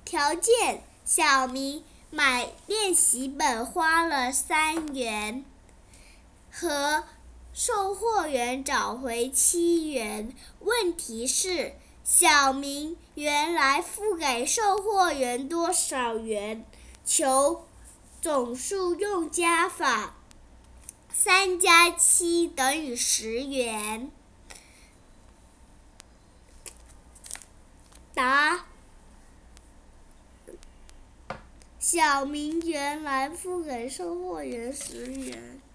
条件：小明买练习本花了3元，和售货员找回7元。问题是，小明原来付给售货员多少元？求总数用加法，3加7等于10元。答：小明原来付给售货员10元。